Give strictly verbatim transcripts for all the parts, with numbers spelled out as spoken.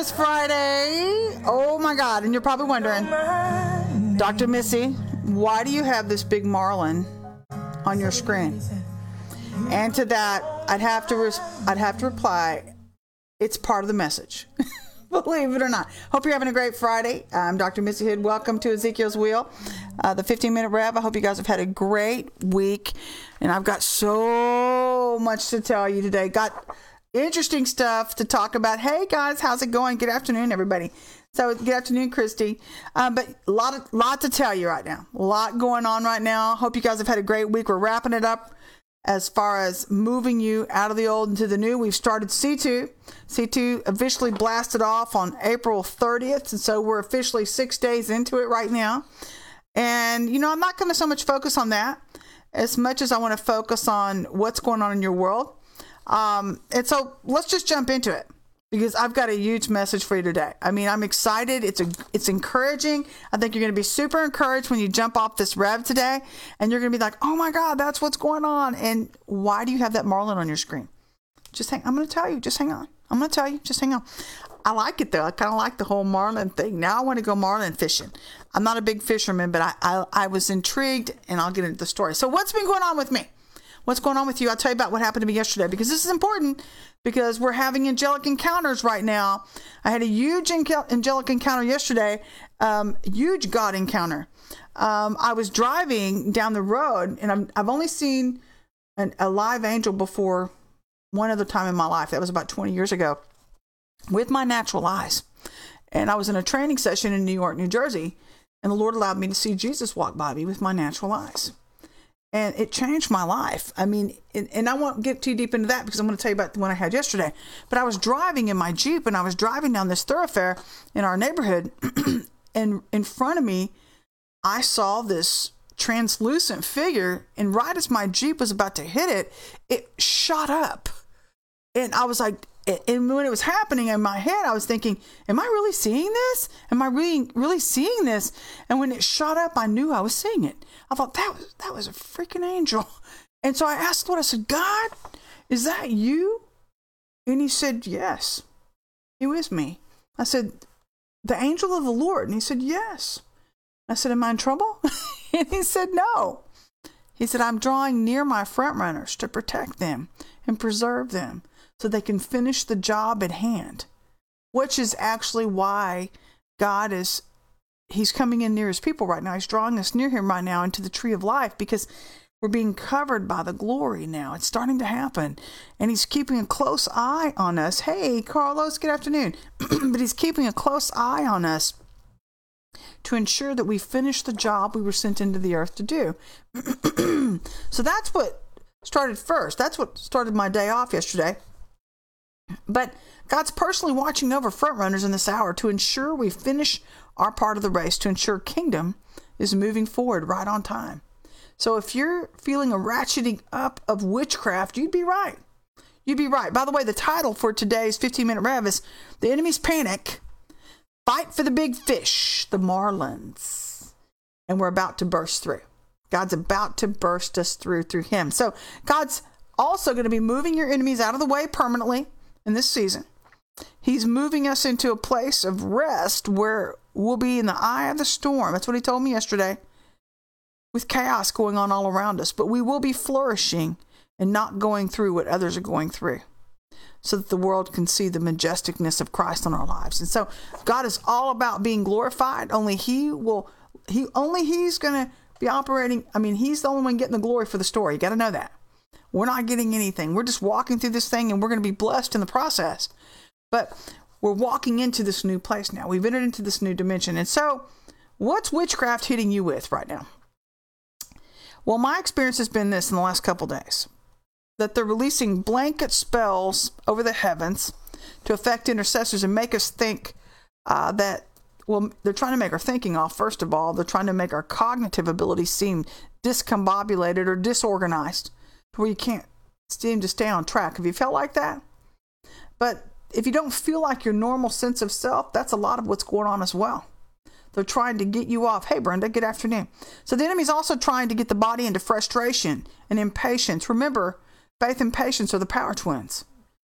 Wellness Friday. Oh my God. And you're probably wondering, Doctor Missy, why do you have this big marlin on your screen? And to that, I'd have to res- I'd have to reply, it's part of the message. Believe it or not. Hope you're having a great Friday. I'm Doctor Missy Hood. Welcome to Ezekiel's Wheel, uh, the fifteen minute Rev. I hope you guys have had a great week. And I've got so much to tell you today. Got interesting stuff to talk about. Hey guys, how's it going? Good afternoon, everybody. So good afternoon, Christy. Uh, but a lot, of, lot to tell you right now. A lot going on right now. Hope you guys have had a great week. We're wrapping it up as far as moving you out of the old into the new. We've started C two. C two officially blasted off on April thirtieth. And so we're officially six days into it right now. And, you know, I'm not going to so much focus on that as much as I want to focus on what's going on in your world. Um, and so let's just jump into it, because I've got a huge message for you today. I mean, I'm excited. It's a, it's encouraging. I think you're going to be super encouraged when you jump off this Rev today, and you're going to be like, oh my God, that's what's going on. And why do you have that marlin on your screen? Just hang, I'm going to tell you, just hang on. I'm going to tell you, just hang on. I like it though. I kind of like the whole marlin thing. Now I want to go marlin fishing. I'm not a big fisherman, but I, I, I was intrigued, and I'll get into the story. So what's been going on with me? What's going on with you? I'll tell you about what happened to me yesterday, because this is important, because we're having angelic encounters right now. I had a huge angelic encounter yesterday, um, huge God encounter. Um, I was driving down the road, and I'm, I've only seen an, a live angel before one other time in my life. That was about twenty years ago, with my natural eyes. And I was in a training session in New York, New Jersey, and the Lord allowed me to see Jesus walk by me with my natural eyes. And it changed my life. I mean, and, and I won't get too deep into that, because I'm going to tell you about the one I had yesterday. But I was driving in my Jeep, and I was driving down this thoroughfare in our neighborhood. And in front of me, I saw this translucent figure. And right as my Jeep was about to hit it, it shot up. And I was like, and when it was happening in my head, I was thinking, am I really seeing this? Am I really, really seeing this? And when it shot up, I knew I was seeing it. I thought, that was, that was a freaking angel. And so I asked the Lord, I said, God, is that you? And he said, yes, it was me. I said, the angel of the Lord. And he said, yes. I said, am I in trouble? And he said, no. He said, I'm drawing near my front runners to protect them and preserve them, so they can finish the job at hand, which is actually why God is, he's coming in near his people right now. He's drawing us near him right now into the tree of life, because we're being covered by the glory now. It's starting to happen. And he's keeping a close eye on us. Hey, Carlos, good afternoon. But he's keeping a close eye on us to ensure that we finish the job we were sent into the earth to do. So that's what started first. That's what started my day off yesterday. But God's personally watching over front runners in this hour to ensure we finish our part of the race, to ensure kingdom is moving forward right on time. So if you're feeling a ratcheting up of witchcraft, you'd be right. You'd be right. By the way, the title for today's fifteen minute Rev is The Enemy's Panic, Fight for the Big Fish, the Marlins. And we're about to burst through. God's about to burst us through through him. So God's also going to be moving your enemies out of the way permanently in this season. He's moving us into a place of rest where we'll be in the eye of the storm. That's what he told me yesterday, with chaos going on all around us. But we will be flourishing and not going through what others are going through, so that the world can see the majesticness of Christ in our lives. And so God is all about being glorified. Only he will, he, only he's going to be operating. I mean, he's the only one getting the glory for the story. You got to know that. We're not getting anything. We're just walking through this thing, and we're going to be blessed in the process. But we're walking into this new place now. We've entered into this new dimension. And so what's witchcraft hitting you with right now? Well, my experience has been this in the last couple days, that they're releasing blanket spells over the heavens to affect intercessors and make us think uh, that, well, they're trying to make our thinking off, first of all. They're trying to make our cognitive abilities seem discombobulated or disorganized, to where you can't seem to stay on track. Have you felt like that? But if you don't feel like your normal sense of self, that's a lot of what's going on as well. They're trying to get you off. Hey, Brenda, good afternoon. So the enemy's also trying to get the body into frustration and impatience. Remember, faith and patience are the power twins.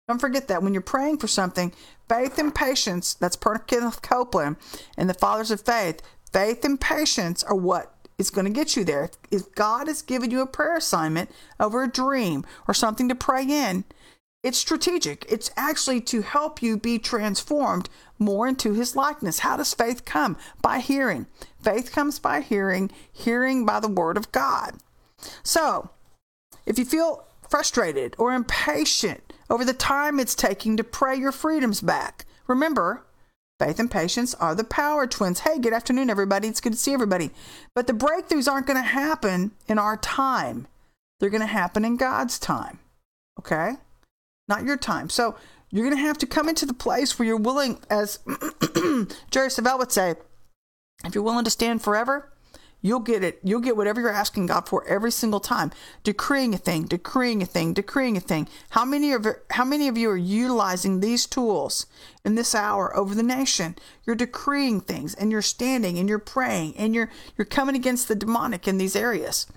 Don't forget that when you're praying for something, faith and patience, that's per Kenneth Copeland and the Fathers of Faith, faith and patience are what is going to get you there. If God has given you a prayer assignment over a dream or something to pray in, it's strategic. It's actually to help you be transformed more into his likeness. How does faith come? By hearing. Faith comes by hearing, hearing by the word of God. So, if you feel frustrated or impatient over the time it's taking to pray your freedoms back, remember, faith and patience are the power twins. Hey, good afternoon, everybody. It's good to see everybody. But the breakthroughs aren't going to happen in our time. They're going to happen in God's time. Okay? Not your time. So you're going to have to come into the place where you're willing, as Jerry Savelle would say, if you're willing to stand forever, you'll get it. You'll get whatever you're asking God for every single time. Decreeing a thing, decreeing a thing, decreeing a thing. How many of how many of you are utilizing these tools in this hour over the nation? You're decreeing things, and you're standing, and you're praying, and you're you're coming against the demonic in these areas.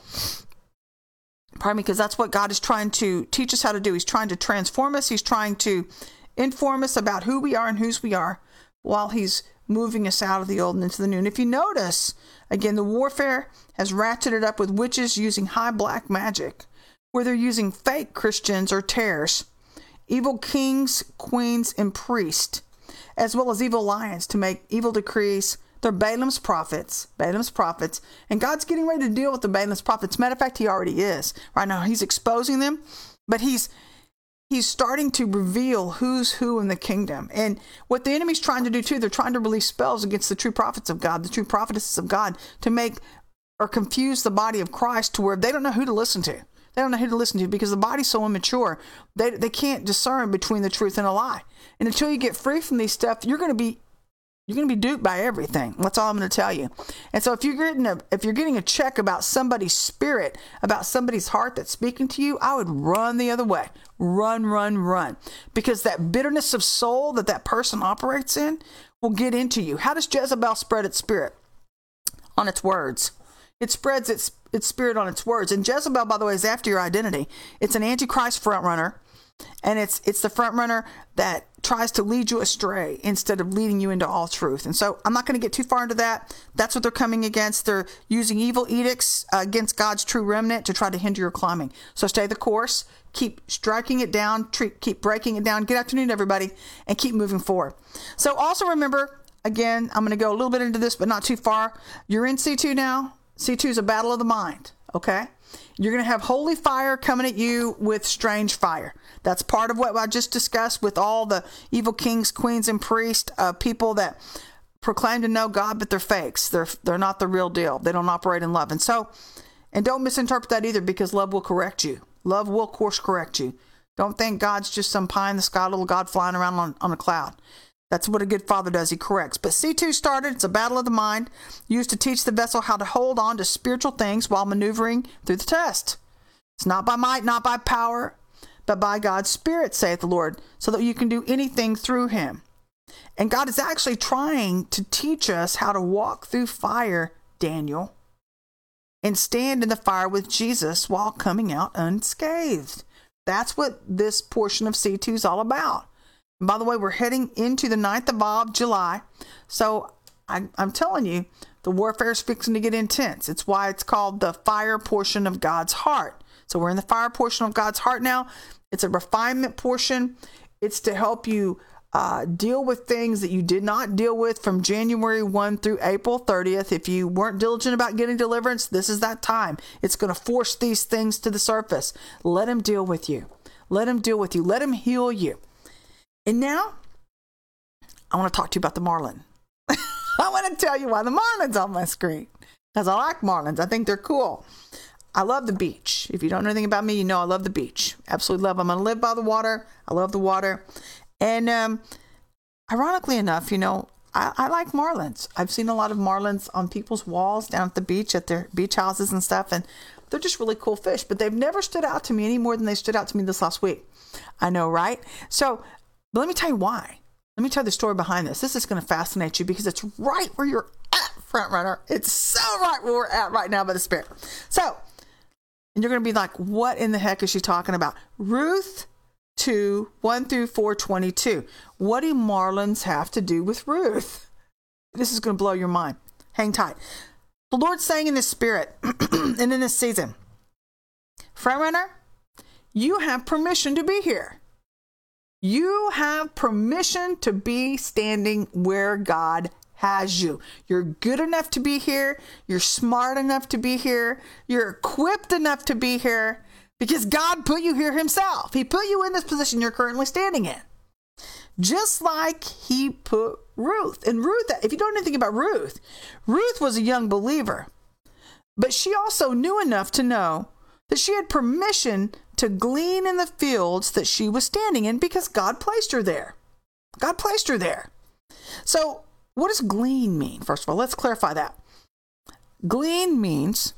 Pardon me, because that's what God is trying to teach us how to do. He's trying to transform us. He's trying to inform us about who we are and whose we are while he's moving us out of the old and into the new. And if you notice, again, the warfare has ratcheted up with witches using high black magic, where they're using fake Christians or tares, evil kings, queens, and priests, as well as evil lions to make evil decrees. They're Balaam's prophets, Balaam's prophets, and God's getting ready to deal with the Balaam's prophets. Matter of fact, he already is. Right now, he's exposing them, but he's he's starting to reveal who's who in the kingdom. And what the enemy's trying to do, too, they're trying to release spells against the true prophets of God, the true prophetesses of God, to make or confuse the body of Christ to where they don't know who to listen to. They don't know who to listen to because the body's so immature. They, they can't discern between the truth and a lie. And until you get free from these stuff, you're going to be You're going to be duped by everything. That's all I'm going to tell you. And so if you're getting a, if you're getting a check about somebody's spirit, about somebody's heart that's speaking to you, I would run the other way. Run, run, run. Because that bitterness of soul that that person operates in will get into you. How does Jezebel spread its spirit? On its words. It spreads its, its spirit on its words. And Jezebel, by the way, is after your identity. It's an antichrist front runner. And it's it's the front runner that tries to lead you astray instead of leading you into all truth. And so I'm not going to get too far into that. That's what they're coming against. They're using evil edicts uh, against God's true remnant to try to hinder your climbing. So stay the course. Keep striking it down. Treat, keep breaking it down. Good afternoon, everybody. And keep moving forward. So also remember, again, I'm going to go a little bit into this, but not too far. You're in C two now. C two is a battle of the mind. Okay? You're going to have holy fire coming at you with strange fire. That's part of what I just discussed with all the evil kings, queens, and priests, uh, people that proclaim to know God, but they're fakes. They're they're not the real deal. They don't operate in love. And so, and don't misinterpret that either, because love will correct you. Love will course correct you. Don't think God's just some pie in the sky little God flying around on, on a cloud. That's what a good father does. He corrects. But C two started. It's a battle of the mind used to teach the vessel how to hold on to spiritual things while maneuvering through the test. It's not by might, not by power, but by God's Spirit, saith the Lord, so that you can do anything through him. And God is actually trying to teach us how to walk through fire, Daniel, and stand in the fire with Jesus while coming out unscathed. That's what this portion of C two is all about. And by the way, we're heading into the ninth of July. So I, I'm telling you, the warfare is fixing to get intense. It's why it's called the fire portion of God's heart. So we're in the fire portion of God's heart now. It's a refinement portion. It's to help you uh, deal with things that you did not deal with from January first through April thirtieth. If you weren't diligent about getting deliverance, this is that time. It's going to force these things to the surface. Let him deal with you. Let him deal with you. Let him heal you. And now, I want to talk to you about the marlin. I want to tell you why the marlin's on my screen. Because I like marlins. I think they're cool. I love the beach. If you don't know anything about me, you know I love the beach. Absolutely love. I'm going to live by the water. I love the water. And um, ironically enough, you know, I, I like marlins. I've seen a lot of marlins on people's walls down at the beach, at their beach houses and stuff. And they're just really cool fish. But they've never stood out to me any more than they stood out to me this last week. I know, right? So, but let me tell you why. Let me tell you the story behind this. This is going to fascinate you because it's right where you're at, front runner. It's so right where we're at right now by the Spirit. So, and you're going to be like, what in the heck is she talking about? Ruth two, one through four twenty-two. What do Marlins have to do with Ruth? This is going to blow your mind. Hang tight. The Lord's saying in this spirit and in this season, Frontrunner, you have permission to be here. You have permission to be standing where God has you. You're good enough to be here. You're smart enough to be here. You're equipped enough to be here because God put you here himself. He put you in this position you're currently standing in. Just like he put Ruth. And Ruth, if you don't know anything about Ruth, Ruth was a young believer. But she also knew enough to know that she had permission to glean in the fields that she was standing in because God placed her there. God placed her there. So what does glean mean? First of all, let's clarify that. Glean means,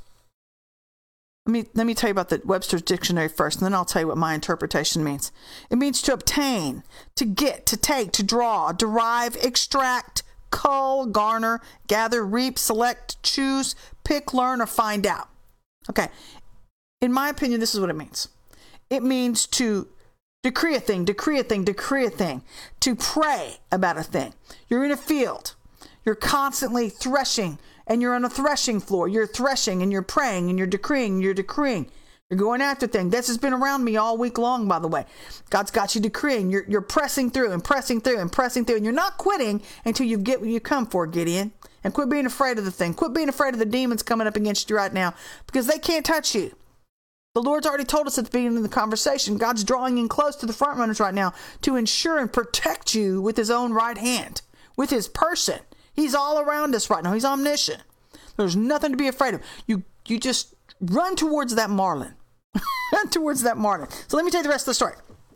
let me, let me tell you about the Webster's Dictionary first, and then I'll tell you what my interpretation means. It means to obtain, to get, to take, to draw, derive, extract, cull, garner, gather, reap, select, choose, pick, learn, or find out. Okay. In my opinion, this is what it means. It means to decree a thing, decree a thing, decree a thing, to pray about a thing. You're in a field. You're constantly threshing, and you're on a threshing floor. You're threshing, and you're praying, and you're decreeing, and you're decreeing. You're going after things. This has been around me all week long, by the way. God's got you decreeing. You're, you're pressing through and pressing through and pressing through, and you're not quitting until you get what you come for, Gideon. And quit being afraid of the thing. Quit being afraid of the demons coming up against you right now because they can't touch you. The Lord's already told us at the beginning of the conversation, God's drawing in close to the front runners right now to ensure and protect you with his own right hand, with his person. He's all around us right now. He's omniscient. There's nothing to be afraid of. You you just run towards that marlin. Run towards that marlin. So let me tell you the rest of the story.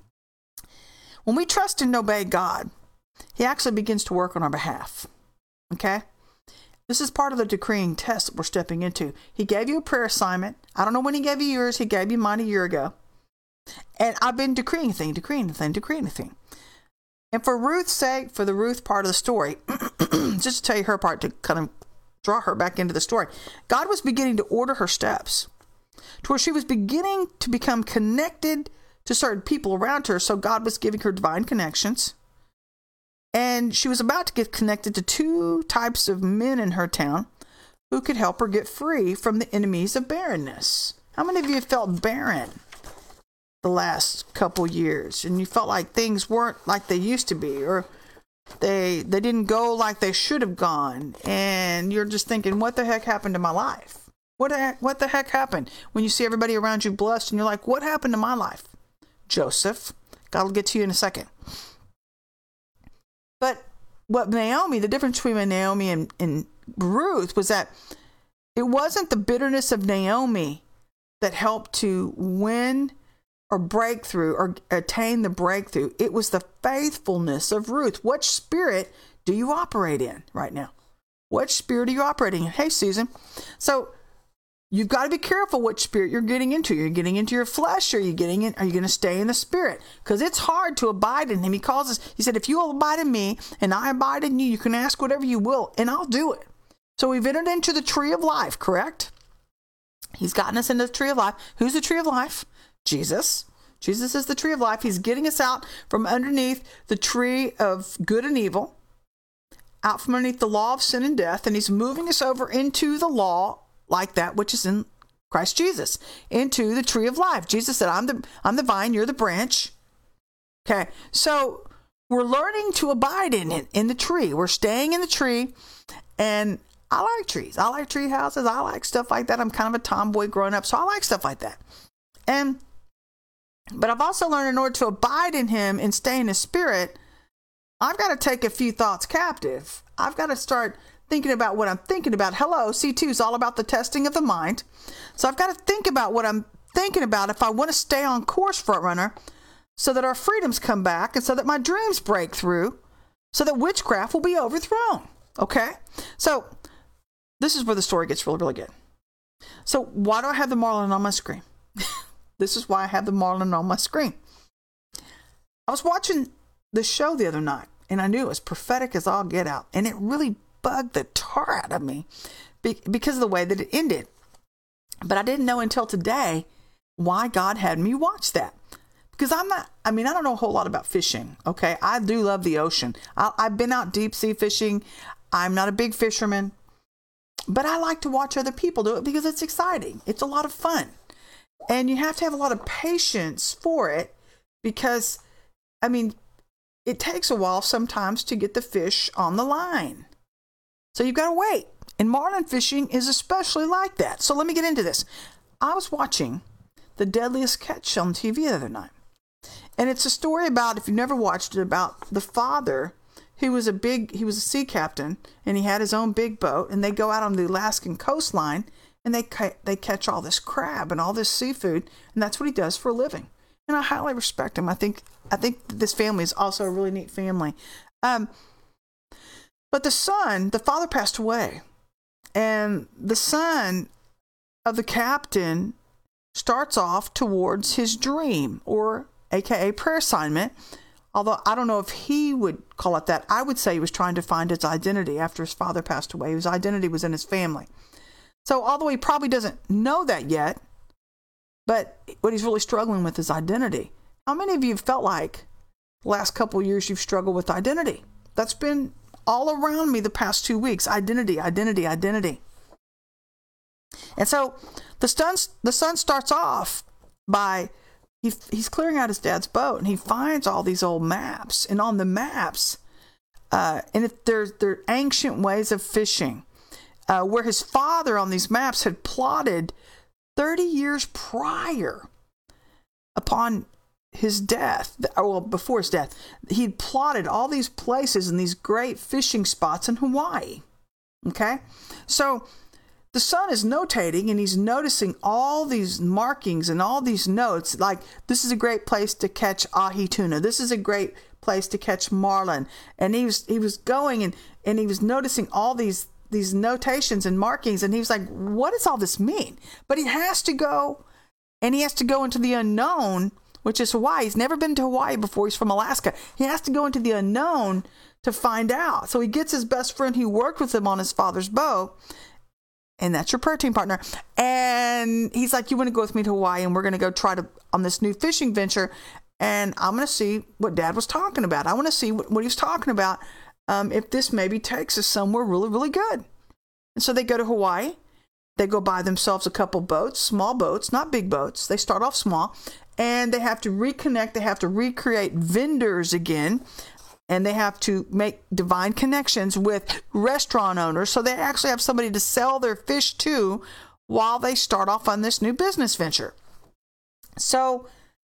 When we trust and obey God, he actually begins to work on our behalf. Okay? This is part of the decreeing test that we're stepping into. He gave you a prayer assignment. I don't know when he gave you yours. He gave you mine a year ago. And I've been decreeing a thing, decreeing a thing, decreeing a thing. And for Ruth's sake, for the Ruth part of the story, just to tell you her part, to kind of draw her back into the story, God was beginning to order her steps to where she was beginning to become connected to certain people around her. So God was giving her divine connections. And she was about to get connected to two types of men in her town who could help her get free from the enemies of barrenness. How many of you have felt barren the last couple years and you felt like things weren't like they used to be, or they they didn't go like they should have gone, and you're just thinking, what the heck happened to my life? What the heck, what the heck happened? When you see everybody around you blessed and you're like, what happened to my life? Joseph. God will get to you in a second. But what Naomi, the difference between Naomi and, and Ruth was that it wasn't the bitterness of Naomi that helped to win or break through or attain the breakthrough. It was the faithfulness of Ruth. What spirit do you operate in right now? What spirit are you operating in? Hey, Susan. So you've got to be careful what spirit you're getting into. You're getting into your flesh, or are you getting in? Are you going to stay in the spirit? Because it's hard to abide in him. He calls us. He said, "If you will abide in me, and I abide in you, you can ask whatever you will, and I'll do it." So we've entered into the tree of life. Correct? He's gotten us into the tree of life. Who's the tree of life? Jesus. Jesus is the tree of life. He's getting us out from underneath the tree of good and evil, out from underneath the law of sin and death, and he's moving us over into the law like that which is in Christ Jesus, into the tree of life. Jesus said, I'm the, I'm the vine, you're the branch. Okay, so we're learning to abide in it, in the tree. We're staying in the tree, and I like trees. I like tree houses. I like stuff like that. I'm kind of a tomboy growing up, so I like stuff like that. And but I've also learned in order to abide in him and stay in his spirit, I've got to take a few thoughts captive. I've got to start thinking about what I'm thinking about. Hello, C two is all about the testing of the mind. So I've got to think about what I'm thinking about if I want to stay on course, Frontrunner, so that our freedoms come back and so that my dreams break through, so that witchcraft will be overthrown. Okay? So this is where the story gets really, really good. So why do I have the marlin on my screen? This is why I have the marlin on my screen. I was watching the show the other night, and I knew it was prophetic as all get out, and it really bugged the tar out of me because of the way that it ended. But I didn't know until today why God had me watch that. because I'm not, I mean, I don't know a whole lot about fishing. Okay. I do love the ocean. I, I've been out deep sea fishing. I'm not a big fisherman, but I like to watch other people do it because it's exciting. It's a lot of fun. And you have to have a lot of patience for it because, I mean, it takes a while sometimes to get the fish on the line. So you've got to wait. And marlin fishing is especially like that. So let me get into this. I was watching The Deadliest Catch on T V the other night. And it's a story about, if you've never watched it, about the father who was a big, he was a sea captain, and he had his own big boat, and they go out on the Alaskan coastline, and they ca- they catch all this crab and all this seafood, and that's what he does for a living. And I highly respect him. I think I think this family is also a really neat family. Um, but the son, the father passed away, and the son of the captain starts off towards his dream, or A K A prayer assignment. Although I don't know if he would call it that. I would say he was trying to find his identity after his father passed away. His identity was in his family. So although he probably doesn't know that yet, but what he's really struggling with is identity. How many of you have felt like the last couple of years you've struggled with identity? That's been all around me the past two weeks. Identity, identity, identity. And so the son, the son starts off by, he, he's clearing out his dad's boat, and he finds all these old maps. And on the maps, uh, and if there's there are ancient ways of fishing, uh, where his father on these maps had plotted thirty years prior, upon his death, or well, before his death, he'd plotted all these places and these great fishing spots in Hawaii. Okay? So the son is notating, and he's noticing all these markings and all these notes, like this is a great place to catch ahi tuna. This is a great place to catch marlin. And he was he was going and, and he was noticing all these these notations and markings, and he was like, what does all this mean? But he has to go, and he has to go into the unknown, which is Hawaii. He's never been to Hawaii before. He's from Alaska. He has to go into the unknown to find out. So he gets his best friend who worked with him on his father's boat, and that's your prayer team partner. And he's like, you want to go with me to Hawaii, and we're going to go try to, on this new fishing venture, and I'm going to see what Dad was talking about. I want to see what, what he was talking about, um, if this maybe takes us somewhere really, really good. And so they go to Hawaii. They go buy themselves a couple boats, small boats, not big boats. They start off small, and they have to reconnect. They have to recreate vendors again. And they have to make divine connections with restaurant owners. So they actually have somebody to sell their fish to while they start off on this new business venture. So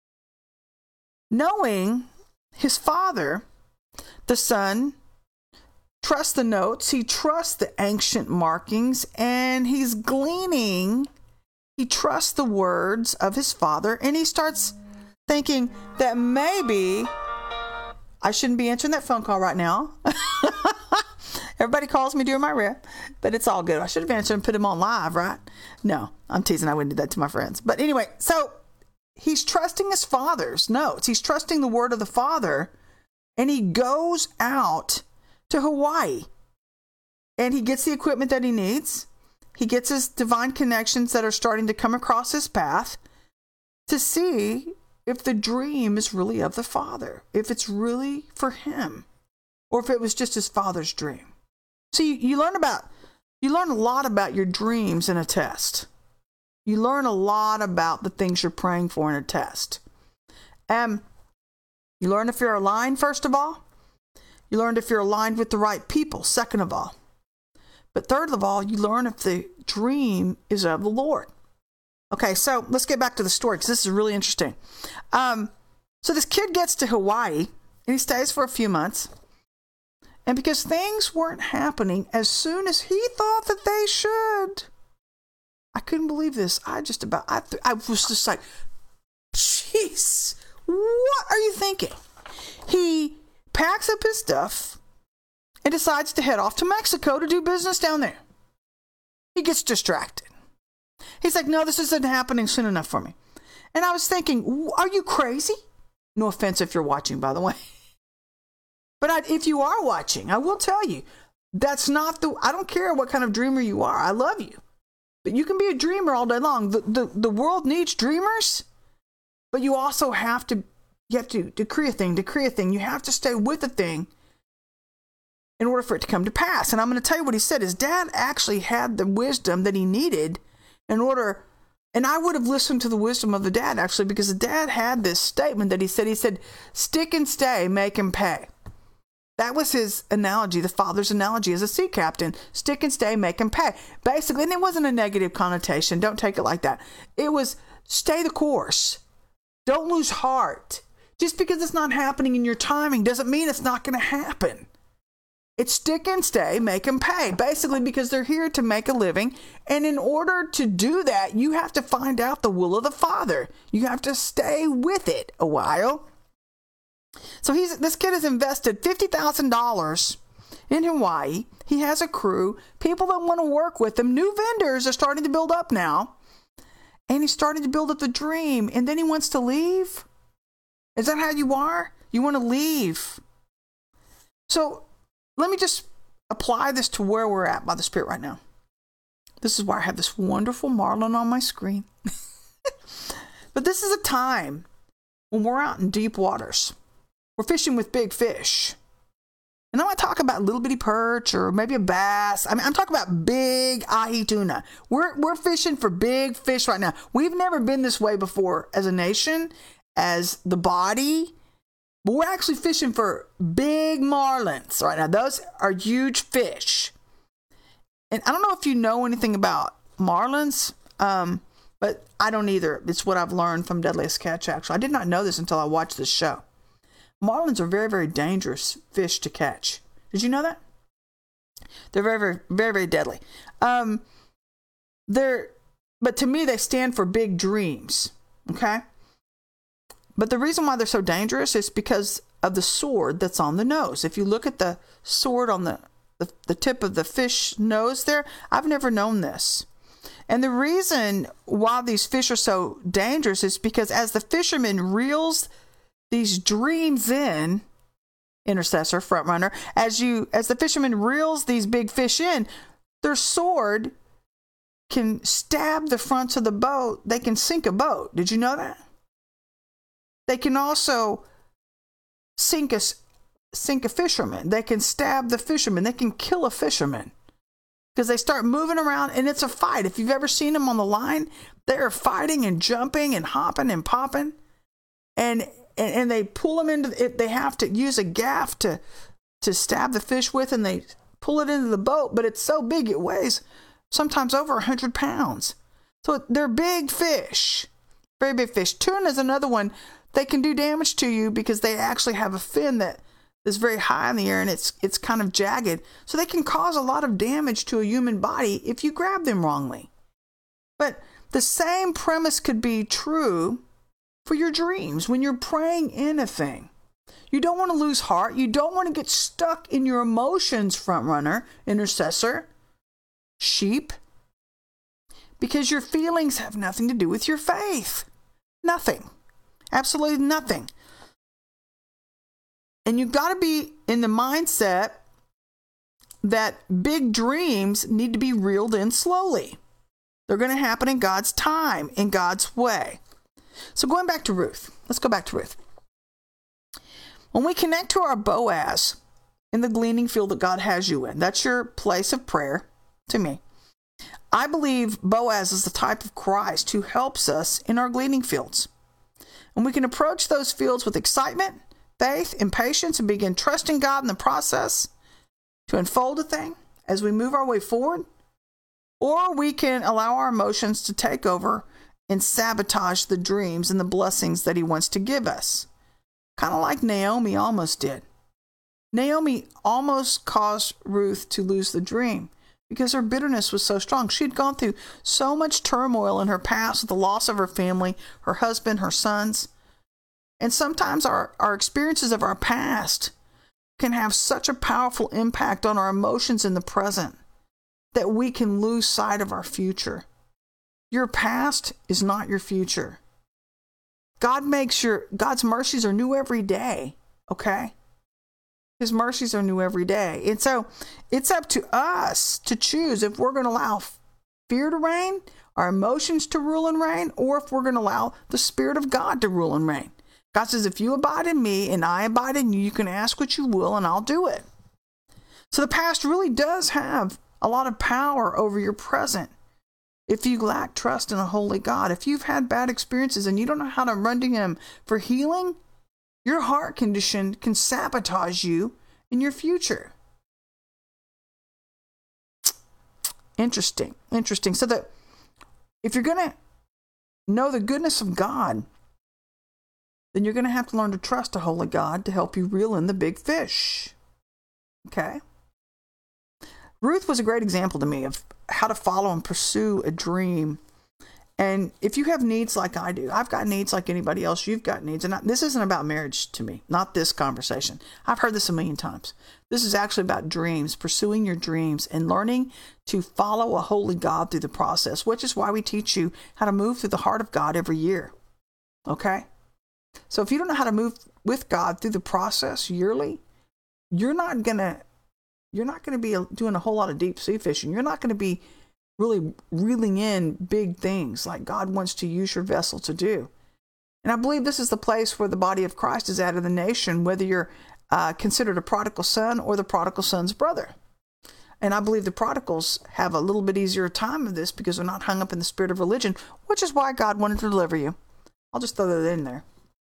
knowing his father, the son trusts the notes. He trusts the ancient markings, and he's gleaning. He trusts the words of his father, and he starts thinking that maybe I shouldn't be answering that phone call right now. Everybody calls me during my rep, but it's all good. I should have answered and put him on live, right? No, I'm teasing. I wouldn't do that to my friends. But anyway, so he's trusting his father's notes. He's trusting the word of the father, and he goes out to Hawaii, and he gets the equipment that he needs. He gets his divine connections that are starting to come across his path to see if the dream is really of the father, if it's really for him, or if it was just his father's dream. So you, you learn about, you learn a lot about your dreams in a test. You learn a lot about the things you're praying for in a test. Um, you learn if you're aligned, first of all. You learn if you're aligned with the right people, second of all. But third of all, you learn if the dream is of the Lord. Okay, so let's get back to the story, because this is really interesting. Um, so this kid gets to Hawaii, and he stays for a few months. And because things weren't happening as soon as he thought that they should, I couldn't believe this. I just about, I, th- I was just like, jeez, what are you thinking? He packs up his stuff and decides to head off to Mexico to do business down there. He gets distracted. He's like, no, this isn't happening soon enough for me. And I was thinking, are you crazy? No offense if you're watching, by the way. But I, if you are watching, I will tell you, that's not the, I don't care what kind of dreamer you are. I love you. But you can be a dreamer all day long. The, the, the world needs dreamers, but you also have to You have to decree a thing, decree a thing. You have to stay with the thing in order for it to come to pass. And I'm going to tell you what he said. His dad actually had the wisdom that he needed in order, and I would have listened to the wisdom of the dad actually, because the dad had this statement that he said, he said, stick and stay, make him pay. That was his analogy, the father's analogy as a sea captain. Stick and stay, make him pay. Basically, and it wasn't a negative connotation. Don't take it like that. It was stay the course. Don't lose heart. Just because it's not happening in your timing doesn't mean it's not going to happen. It's stick and stay, make them pay. Basically, because they're here to make a living. And in order to do that, you have to find out the will of the Father. You have to stay with it a while. So he's this kid has invested fifty thousand dollars in Hawaii. He has a crew, people that want to work with him. New vendors are starting to build up now. And he's starting to build up the dream. And then he wants to leave. Is that how you are? You want to leave. So let me just apply this to where we're at by the Spirit right now. This is why I have this wonderful marlin on my screen. But this is a time when we're out in deep waters. We're fishing with big fish. And I'm going to talk about little bitty perch or maybe a bass. I mean, I'm talking about big ahi tuna. We're, we're fishing for big fish right now. We've never been this way before as a nation, as the body. But we're actually fishing for big marlins right now. Those are huge fish. And I don't know if you know anything about marlins, um, but I don't either. It's what I've learned from Deadliest Catch, actually. I did not know this until I watched this show. Marlins are very, very dangerous fish to catch. Did you know that? They're very, very, very, very deadly. Um, they're, but to me, they stand for big dreams. Okay? But the reason why they're so dangerous is because of the sword that's on the nose. If you look at the sword on the, the, the tip of the fish nose there, I've never known this. And the reason why these fish are so dangerous is because as the fisherman reels these dreams in, intercessor, front runner, as you, as the fisherman reels these big fish in, their sword can stab the fronts of the boat. They can sink a boat. Did you know that? They can also sink a, sink a fisherman. They can stab the fisherman. They can kill a fisherman because they start moving around and it's a fight. If you've ever seen them on the line, they're fighting and jumping and hopping and popping. And And, and they pull them into it. They have to use a gaff to, to stab the fish with, and they pull it into the boat. But it's so big, it weighs sometimes over one hundred pounds. So they're big fish, very big fish. Tuna is another one. They can do damage to you because they actually have a fin that is very high in the air, and it's it's kind of jagged. So they can cause a lot of damage to a human body if you grab them wrongly. But the same premise could be true for your dreams when you're praying in a thing. You don't want to lose heart. You don't want to get stuck in your emotions, front runner, intercessor, sheep, because your feelings have nothing to do with your faith. Nothing. Absolutely nothing. And you've got to be in the mindset that big dreams need to be reeled in slowly. They're going to happen in God's time, in God's way. So going back to Ruth, let's go back to Ruth. When we connect to our Boaz in the gleaning field that God has you in, that's your place of prayer to me. I believe Boaz is the type of Christ who helps us in our gleaning fields. And we can approach those fields with excitement, faith, and patience and begin trusting God in the process to unfold a thing as we move our way forward. Or we can allow our emotions to take over and sabotage the dreams and the blessings that he wants to give us. Kind of like Naomi almost did. Naomi almost caused Ruth to lose the dream because her bitterness was so strong. She'd gone through so much turmoil in her past with the loss of her family, her husband, her sons. And sometimes our, our experiences of our past can have such a powerful impact on our emotions in the present that we can lose sight of our future. Your past is not your future. God makes your, God's mercies are new every day, okay? His mercies are new every day. And so it's up to us to choose if we're going to allow fear to reign, our emotions to rule and reign, or if we're going to allow the Spirit of God to rule and reign. God says, if you abide in me and I abide in you, you can ask what you will and I'll do it. So the past really does have a lot of power over your present. If you lack trust in a holy God, if you've had bad experiences and you don't know how to run to him for healing, your heart condition can sabotage you in your future. Interesting. Interesting. So that if you're going to know the goodness of God, then you're going to have to learn to trust a holy God to help you reel in the big fish. Okay? Ruth was a great example to me of how to follow and pursue a dream. And if you have needs like I do, I've got needs like anybody else, you've got needs. And I, this isn't about marriage to me, not this conversation. I've heard this a million times. This is actually about dreams, pursuing your dreams and learning to follow a holy God through the process, which is why we teach you how to move through the heart of God every year. Okay? So if you don't know how to move with God through the process yearly, you're not going to You're not going to be doing a whole lot of deep sea fishing. You're not going to be really reeling in big things like God wants to use your vessel to do. And I believe this is the place where the body of Christ is at in the nation, whether you're uh, considered a prodigal son or the prodigal son's brother. And I believe the prodigals have a little bit easier time of this because they're not hung up in the spirit of religion, which is why God wanted to deliver you. I'll just throw that in there.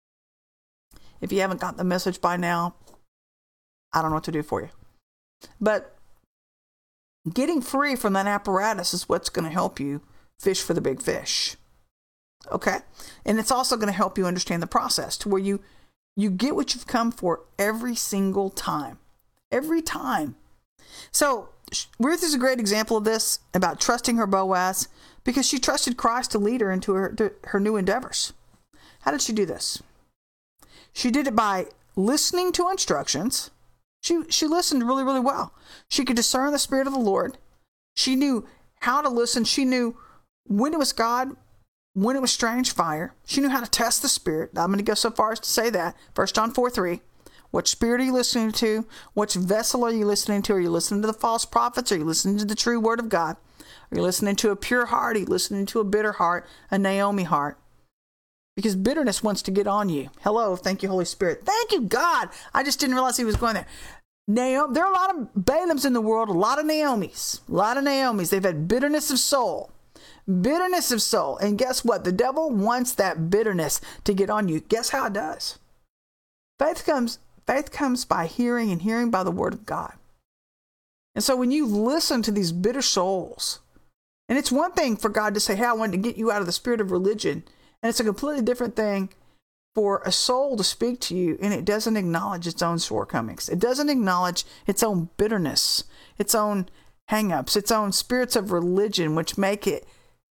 If you haven't got the message by now, I don't know what to do for you. But getting free from that apparatus is what's going to help you fish for the big fish. Okay? And it's also going to help you understand the process to where you, you get what you've come for every single time. Every time. So Ruth is a great example of this, about trusting her Boaz, because she trusted Christ to lead her into her, to her new endeavors. How did she do this? She did it by listening to instructions. She she listened really, really well. She could discern the Spirit of the Lord. She knew how to listen. She knew when it was God, when it was strange fire. She knew how to test the Spirit. I'm going to go so far as to say that. First John four three. What spirit are you listening to? Which vessel are you listening to? Are you listening to the false prophets? Are you listening to the true word of God? Are you listening to a pure heart? Are you listening to a bitter heart, a Naomi heart? Because bitterness wants to get on you. Hello, thank you, Holy Spirit. Thank you, God. I just didn't realize he was going there. Naomi, there are a lot of Balaams in the world, a lot of Naomis, a lot of Naomis. They've had bitterness of soul, bitterness of soul. And guess what? The devil wants that bitterness to get on you. Guess how it does? Faith comes, faith comes by hearing, and hearing by the word of God. And so when you listen to these bitter souls, and it's one thing for God to say, hey, I wanted to get you out of the spirit of religion. And it's a completely different thing for a soul to speak to you, and it doesn't acknowledge its own shortcomings. It doesn't acknowledge its own bitterness, its own hang-ups, its own spirits of religion, which make it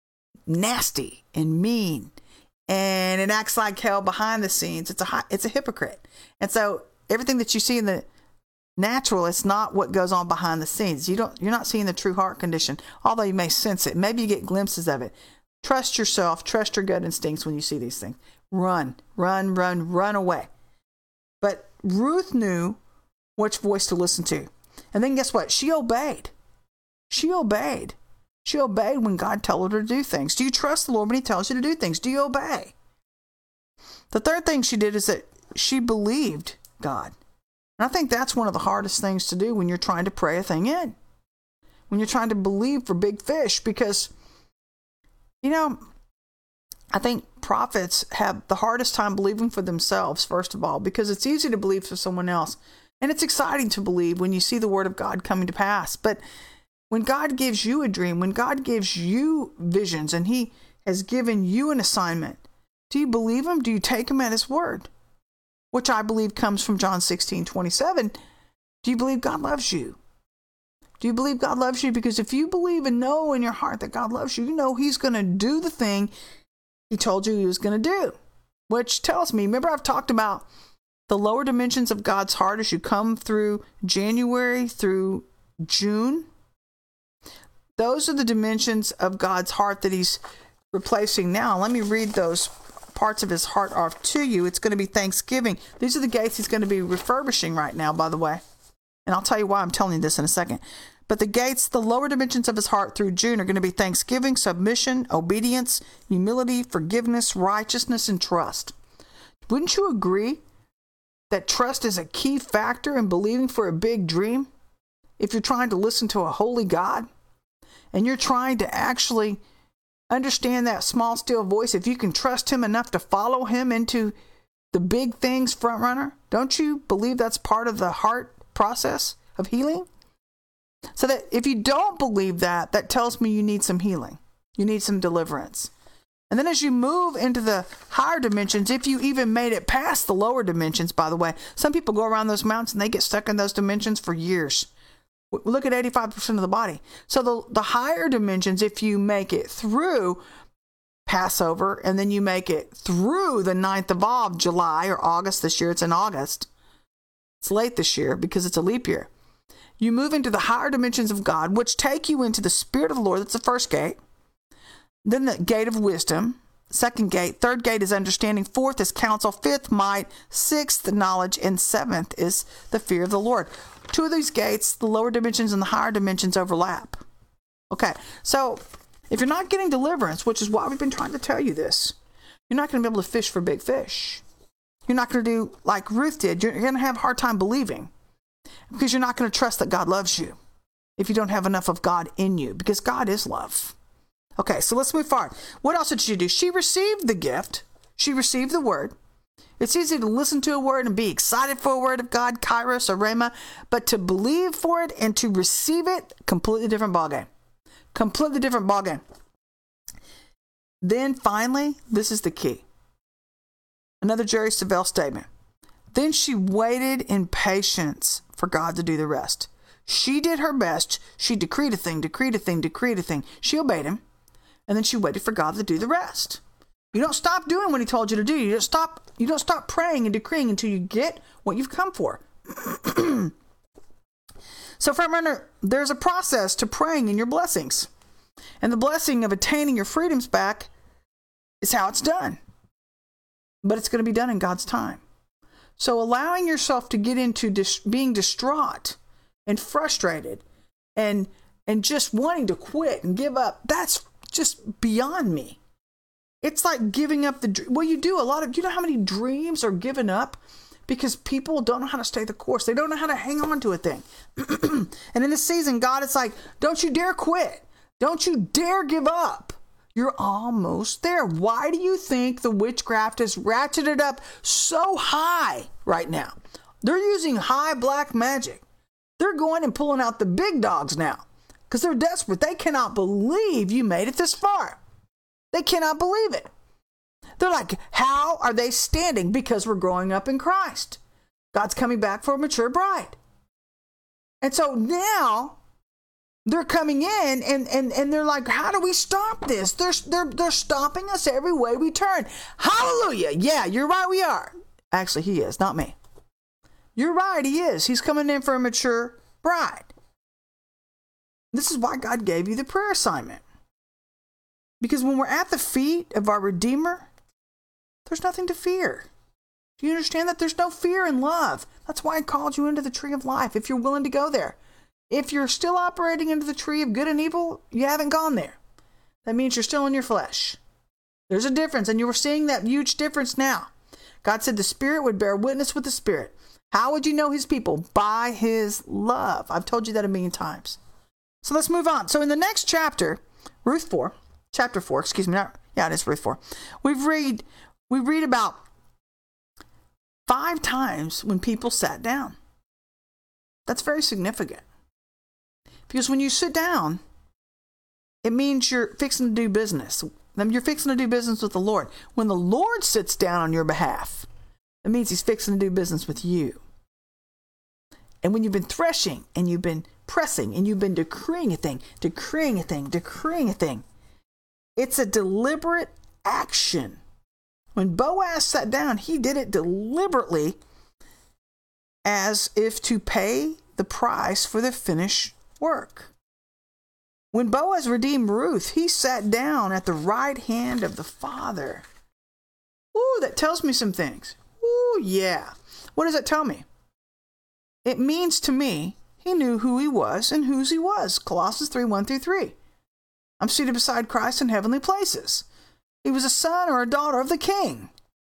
nasty and mean. And it acts like hell behind the scenes. It's a, it's a hypocrite. And so everything that you see in the natural, it's not what goes on behind the scenes. You don't, you're not seeing the true heart condition, although you may sense it. Maybe you get glimpses of it. Trust yourself. Trust your gut instincts when you see these things. Run, run, run, run away. But Ruth knew which voice to listen to. And then guess what? She obeyed. She obeyed. She obeyed when God told her to do things. Do you trust the Lord when he tells you to do things? Do you obey? The third thing she did is that she believed God. And I think that's one of the hardest things to do when you're trying to pray a thing in. When you're trying to believe for big fish, because you know, I think prophets have the hardest time believing for themselves, first of all, because it's easy to believe for someone else. And it's exciting to believe when you see the word of God coming to pass. But when God gives you a dream, when God gives you visions, and he has given you an assignment, do you believe him? Do you take him at his word? Which I believe comes from John sixteen twenty-seven. Do you believe God loves you? Do you believe God loves you? Because if you believe and know in your heart that God loves you, you know he's going to do the thing he told you he was going to do. Which tells me, remember I've talked about the lower dimensions of God's heart as you come through January through June. Those are the dimensions of God's heart that he's replacing now. Let me read those parts of his heart off to you. It's going to be Thanksgiving. These are the gates he's going to be refurbishing right now, by the way. And I'll tell you why I'm telling you this in a second. But the gates, the lower dimensions of his heart through June are going to be thanksgiving, submission, obedience, humility, forgiveness, righteousness, and trust. Wouldn't you agree that trust is a key factor in believing for a big dream? If you're trying to listen to a holy God and you're trying to actually understand that small, still voice, if you can trust him enough to follow him into the big things, front runner, don't you believe that's part of the heart process of healing? So that if you don't believe that, that tells me you need some healing. You need some deliverance. And then as you move into the higher dimensions, if you even made it past the lower dimensions, by the way, some people go around those mountains and they get stuck in those dimensions for years. Look at eighty-five percent of the body. So the, the higher dimensions, if you make it through Passover and then you make it through the ninth of Av, July or August this year, it's in August. It's late this year because it's a leap year. You move into the higher dimensions of God, which take you into the Spirit of the Lord. That's the first gate. Then the gate of wisdom. Second gate. Third gate is understanding. Fourth is counsel. Fifth, might. Sixth, knowledge. And seventh is the fear of the Lord. Two of these gates, the lower dimensions and the higher dimensions, overlap. Okay, so if you're not getting deliverance, which is why we've been trying to tell you this, you're not going to be able to fish for big fish. You're not going to do like Ruth did. You're going to have a hard time believing because you're not going to trust that God loves you if you don't have enough of God in you, because God is love. Okay, so let's move forward. What else did she do? She received the gift. She received the word. It's easy to listen to a word and be excited for a word of God, kairos or rhema, but to believe for it and to receive it, completely different ballgame. Completely different ballgame. Then finally, this is the key. Another Jerry Savelle statement. Then she waited in patience for God to do the rest. She did her best. She decreed a thing, decreed a thing, decreed a thing. She obeyed him. And then she waited for God to do the rest. You don't stop doing what he told you to do. You don't stop, you don't stop praying and decreeing until you get what you've come for. So, front runner, there's a process to praying in your blessings. And the blessing of attaining your freedoms back is how it's done. But it's going to be done in God's time. So allowing yourself to get into dis- being distraught and frustrated and and just wanting to quit and give up, that's just beyond me. It's like giving up the dream. Well, you do a lot of, you know how many dreams are given up because people don't know how to stay the course. They don't know how to hang on to a thing. And in this season, God, it's like, don't you dare quit. Don't you dare give up. You're almost there. Why do you think the witchcraft has ratcheted up so high right now? They're using high black magic. They're going and pulling out the big dogs now because they're desperate. They cannot believe you made it this far. They cannot believe it. They're like, how are they standing? Because we're growing up in Christ. God's coming back for a mature bride. And so now they're coming in and, and, and they're like, how do we stop this? They're, they're, they're stopping us every way we turn. Hallelujah. Yeah, you're right, we are. Actually, he is, not me. You're right, he is. He's coming in for a mature bride. This is why God gave you the prayer assignment. Because when we're at the feet of our Redeemer, there's nothing to fear. Do you understand that there's no fear in love? That's why I called you into the tree of life, if you're willing to go there. If you're still operating into the tree of good and evil, you haven't gone there. That means you're still in your flesh. There's a difference, and you're seeing that huge difference now. God said the Spirit would bear witness with the Spirit. How would you know his people? By his love. I've told you that a million times. So let's move on. So in the next chapter, Ruth four, chapter four, excuse me, not, yeah, it is Ruth four. We've read, we read about five times when people sat down. That's very significant. Because when you sit down, it means you're fixing to do business. You're fixing to do business with the Lord. When the Lord sits down on your behalf, it means he's fixing to do business with you. And when you've been threshing and you've been pressing and you've been decreeing a thing, decreeing a thing, decreeing a thing, it's a deliberate action. When Boaz sat down, he did it deliberately as if to pay the price for the finished work. When Boaz redeemed Ruth, he sat down at the right hand of the Father. Ooh, that tells me some things. Ooh, yeah. What does that tell me? It means to me, he knew who he was and whose he was. Colossians three, one through three. I'm seated beside Christ in heavenly places. He was a son or a daughter of the King.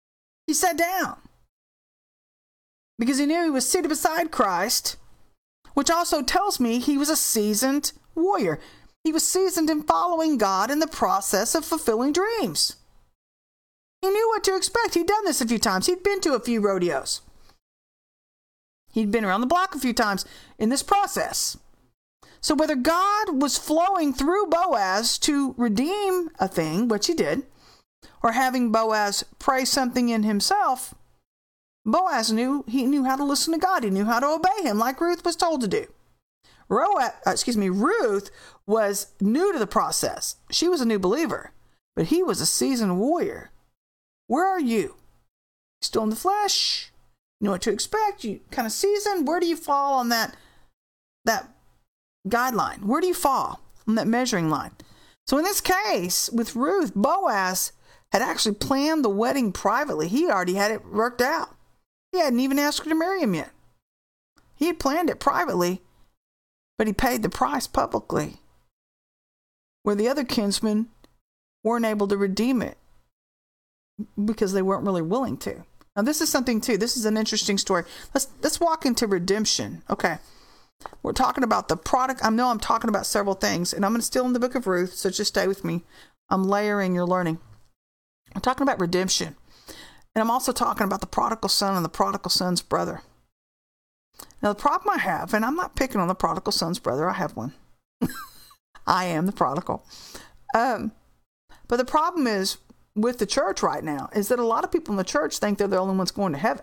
He sat down because he knew he was seated beside Christ, which also tells me he was a seasoned warrior. He was seasoned in following God in the process of fulfilling dreams. He knew what to expect. He'd done this a few times. He'd been to a few rodeos. He'd been around the block a few times in this process. So whether God was flowing through Boaz to redeem a thing, which he did, or having Boaz pray something in himself, Boaz knew he knew how to listen to God. He knew how to obey him, like Ruth was told to do. Roa, uh, excuse me, Ruth was new to the process. She was a new believer, but he was a seasoned warrior. Where are you? Still in the flesh? You know what to expect? You kind of seasoned? Where do you fall on that, that guideline? Where do you fall on that measuring line? So in this case, with Ruth, Boaz had actually planned the wedding privately. He already had it worked out. He hadn't even asked her to marry him yet. He had planned it privately, but he paid the price publicly, where the other kinsmen weren't able to redeem it because they weren't really willing to. Now, this is something, too. This is an interesting story. Let's let's walk into redemption. Okay. We're talking about the product. I know I'm talking about several things, and I'm going to still in the book of Ruth, so just stay with me. I'm layering your learning. I'm talking about redemption. And I'm also talking about the prodigal son and the prodigal son's brother. Now, the problem I have, and I'm not picking on the prodigal son's brother. I have one. I am the prodigal. Um, but the problem is, with the church right now, is that a lot of people in the church think they're the only ones going to heaven.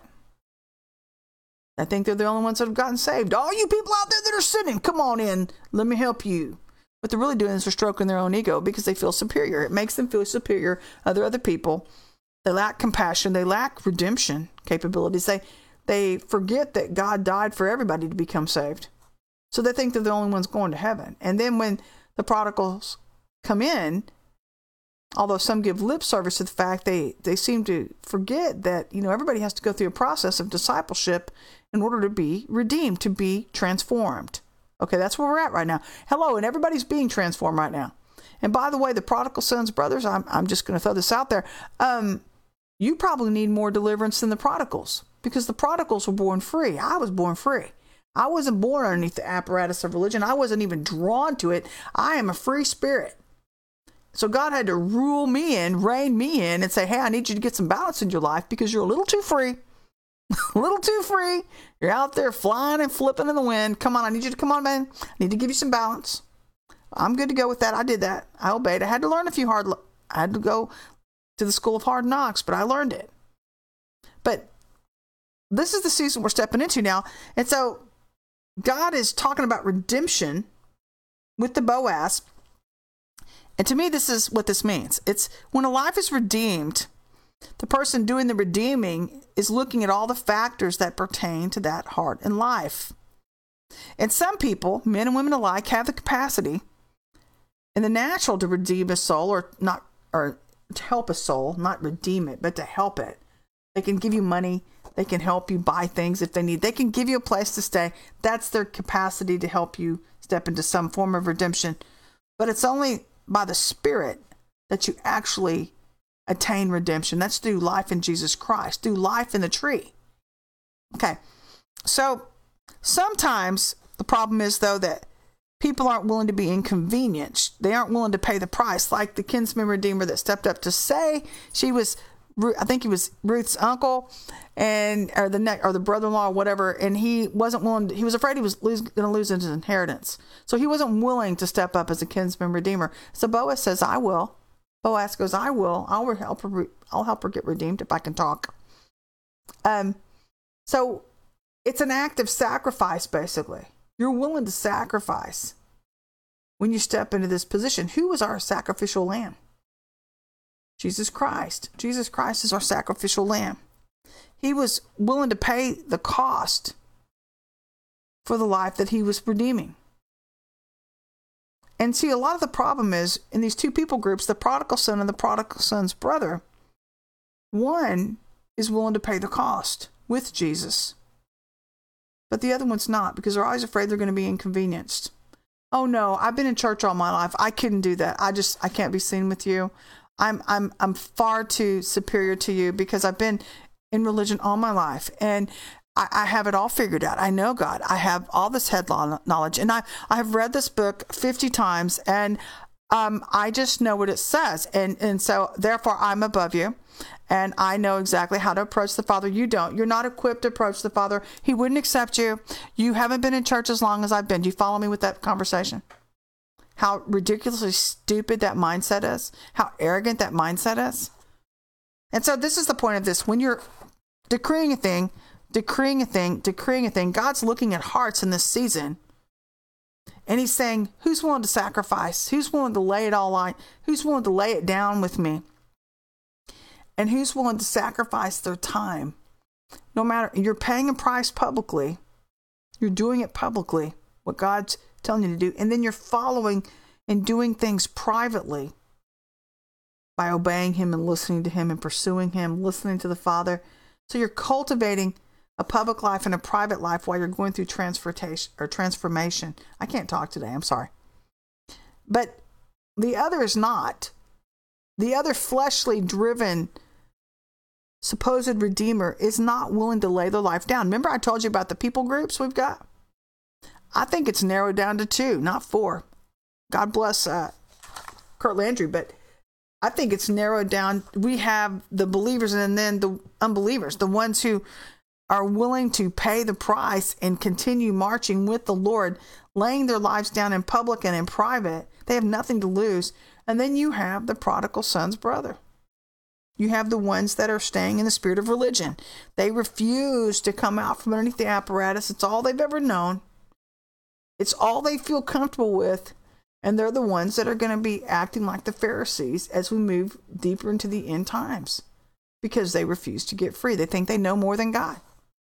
I think they're the only ones that have gotten saved. All you people out there that are sinning, come on in. Let me help you. What they're really doing is they're stroking their own ego because they feel superior. It makes them feel superior other other people. They lack compassion. They lack redemption capabilities. They they forget that God died for everybody to become saved. So they think they're the only ones going to heaven. And then when the prodigals come in, although some give lip service to the fact, they, they seem to forget that, you know, everybody has to go through a process of discipleship in order to be redeemed, to be transformed. Okay, that's where we're at right now. Hello, and everybody's being transformed right now. And by the way, the prodigal son's brothers, I'm, I'm just going to throw this out there. Um, you probably need more deliverance than the prodigals, because the prodigals were born free. I was born free. I wasn't born underneath the apparatus of religion. I wasn't even drawn to it. I am a free spirit. So God had to rule me in, rein me in, and say, hey, I need you to get some balance in your life because you're a little too free. a little too free. You're out there flying and flipping in the wind. Come on, I need you to come on, man. I need to give you some balance. I'm good to go with that. I did that. I obeyed. I had to learn a few hard, I had to go to the school of hard knocks, but I learned it. But this is the season we're stepping into now. And so God is talking about redemption with the Boaz. And to me, this is what this means. It's when a life is redeemed, the person doing the redeeming is looking at all the factors that pertain to that heart and life. And some people, men and women alike, have the capacity in the natural to redeem a soul, or not, or to help a soul, not redeem it, but to help it. They can give you money. They can help you buy things if they need. They can give you a place to stay. That's their capacity to help you step into some form of redemption. But it's only by the Spirit that you actually attain redemption. That's through life in Jesus Christ, through life in the tree. Okay, so sometimes the problem is, though, that people aren't willing to be inconvenienced. They aren't willing to pay the price, like the kinsman redeemer that stepped up to say she was, I think he was Ruth's uncle, and or the neck or the brother-in-law or whatever, and he wasn't willing to, he was afraid he was going to lose his inheritance, so he wasn't willing to step up as a kinsman redeemer. So Boaz says, "I will." Boaz goes, "I will. I'll help her. I'll help her get redeemed if I can talk." Um, so it's an act of sacrifice, basically. You're willing to sacrifice when you step into this position. Who is our sacrificial lamb? Jesus Christ. Jesus Christ is our sacrificial lamb. He was willing to pay the cost for the life that he was redeeming. And see, a lot of the problem is in these two people groups, the prodigal son and the prodigal son's brother, one is willing to pay the cost with Jesus, but the other one's not, because they're always afraid they're going to be inconvenienced. Oh no, I've been in church all my life. I couldn't do that. I just, I can't be seen with you. I'm, I'm, I'm far too superior to you because I've been in religion all my life. And I, I have it all figured out. I know God. I have all this head knowledge. And I, I have read this book fifty times, and um, I just know what it says. And, and so therefore I'm above you. And I know exactly how to approach the Father. You don't. You're not equipped to approach the Father. He wouldn't accept you. You haven't been in church as long as I've been. Do you follow me with that conversation? How ridiculously stupid that mindset is. How arrogant that mindset is. And so this is the point of this. When you're decreeing a thing, decreeing a thing, decreeing a thing, God's looking at hearts in this season. And he's saying, who's willing to sacrifice? Who's willing to lay it all on? Who's willing to lay it down with me? And who's willing to sacrifice their time? No matter, you're paying a price publicly. You're doing it publicly, what God's telling you to do. And then you're following and doing things privately by obeying him and listening to him and pursuing him, listening to the Father. So you're cultivating a public life and a private life while you're going through transformation or transformation. I can't talk today. I'm sorry. But the other is not. The other fleshly driven supposed redeemer is not willing to lay their life down. Remember I told you about the people groups we've got? I think it's narrowed down to two, not four. God bless uh, Kurt Landry, but I think it's narrowed down. We have the believers and then the unbelievers, the ones who are willing to pay the price and continue marching with the Lord, laying their lives down in public and in private. They have nothing to lose. And then you have the prodigal son's brother. You have the ones that are staying in the spirit of religion. They refuse to come out from underneath the apparatus. It's all they've ever known. It's all they feel comfortable with. And they're the ones that are going to be acting like the Pharisees as we move deeper into the end times, because they refuse to get free. They think they know more than God.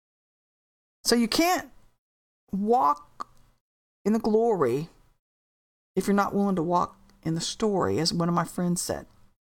So you can't walk in the glory if you're not willing to walk in the story, as one of my friends said.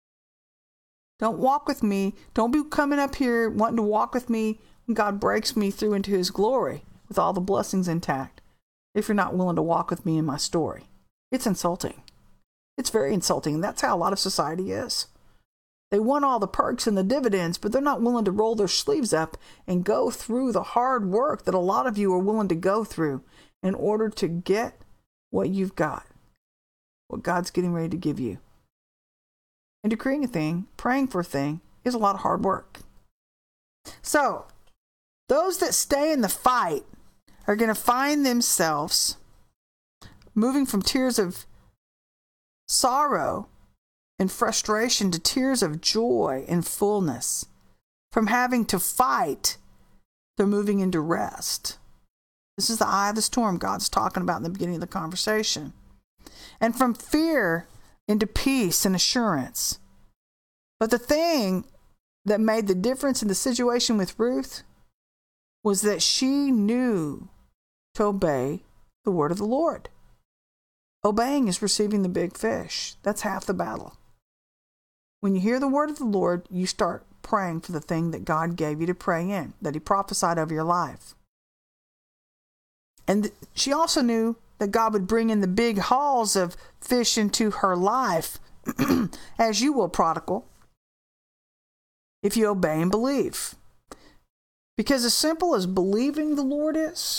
Don't walk with me. Don't be coming up here wanting to walk with me when God breaks me through into his glory with all the blessings intact, if you're not willing to walk with me in my story. It's insulting. It's very insulting. That's how a lot of society is. They want all the perks and the dividends, but they're not willing to roll their sleeves up and go through the hard work that a lot of you are willing to go through in order to get what you've got, what God's getting ready to give you. And decreeing a thing, praying for a thing, is a lot of hard work. So, those that stay in the fight are going to find themselves moving from tears of sorrow and frustration to tears of joy and fullness. From having to fight, they're moving into rest. This is the eye of the storm God's talking about in the beginning of the conversation. And from fear into peace and assurance. But the thing that made the difference in the situation with Ruth was that she knew to obey the word of the Lord. Obeying is receiving the big fish. That's half the battle. When you hear the word of the Lord, you start praying for the thing that God gave you to pray in, that he prophesied over your life. And she also knew that God would bring in the big hauls of fish into her life, as you will, prodigal, if you obey and believe. Because as simple as believing the Lord is,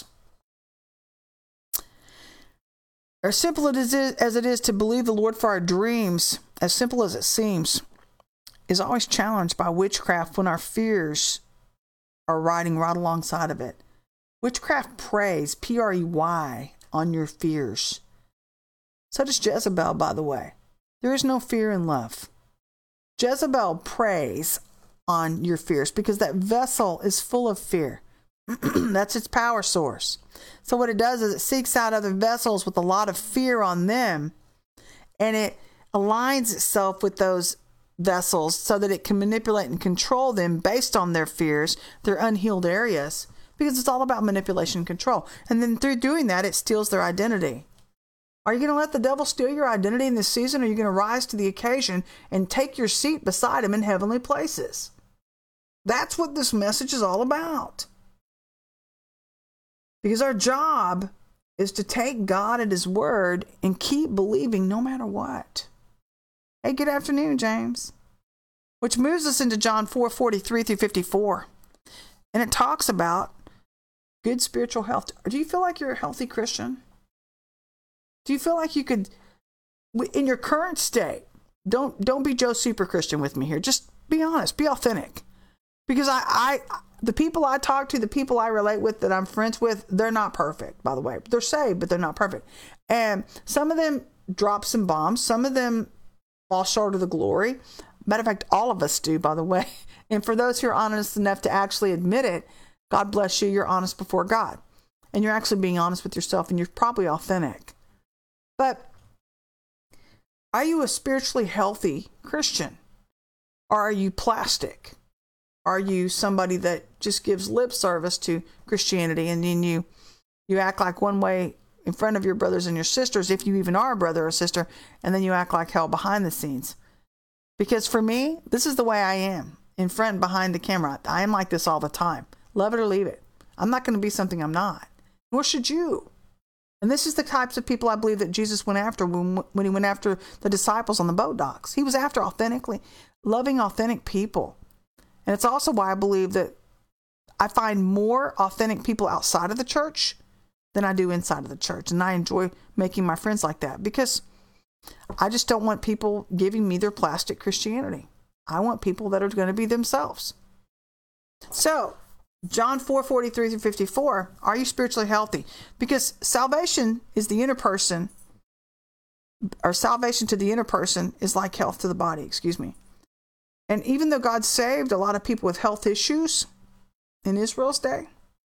or as simple as it is to believe the Lord for our dreams, as simple as it seems, is always challenged by witchcraft when our fears are riding right alongside of it. Witchcraft preys, P R E Y, on your fears. So does Jezebel, by the way. There is no fear in love. Jezebel preys on your fears because that vessel is full of fear. That's its power source. So what it does is it seeks out other vessels with a lot of fear on them, and it aligns itself with those vessels so that it can manipulate and control them based on their fears, their unhealed areas, because it's all about manipulation and control. And then through doing that, it steals their identity. Are you going to let the devil steal your identity in this season, or are you going to rise to the occasion and take your seat beside him in heavenly places? That's what this message is all about. Because our job is to take God at his word and keep believing no matter what. Hey, good afternoon, James. Which moves us into John four, forty-three through fifty-four. And it talks about good spiritual health. Do you feel like you're a healthy Christian? Do you feel like you could, in your current state, don't don't be Joe Super Christian with me here. Just be honest, be authentic. Because I, I, the people I talk to, the people I relate with, that I'm friends with, they're not perfect, by the way. They're saved, but they're not perfect. And some of them drop some bombs. Some of them fall short of the glory. Matter of fact, all of us do, by the way. And for those who are honest enough to actually admit it, God bless you. You're honest before God. And you're actually being honest with yourself, and you're probably authentic. But are you a spiritually healthy Christian? Or are you plastic? Are you somebody that just gives lip service to Christianity, and then you you act like one way in front of your brothers and your sisters, if you even are a brother or sister, and then you act like hell behind the scenes? Because for me, this is the way I am, in front and behind the camera. I am like this all the time. Love it or leave it. I'm not going to be something I'm not. Nor should you. And this is the types of people I believe that Jesus went after when, when he went after the disciples on the boat docks. He was after authentically loving authentic people. And it's also why I believe that I find more authentic people outside of the church than I do inside of the church. And I enjoy making my friends like that, because I just don't want people giving me their plastic Christianity. I want people that are going to be themselves. So, John four, forty-three through fifty-four, are you spiritually healthy? Because salvation is the inner person, or salvation to the inner person is like health to the body, excuse me. And even though God saved a lot of people with health issues in Israel's day,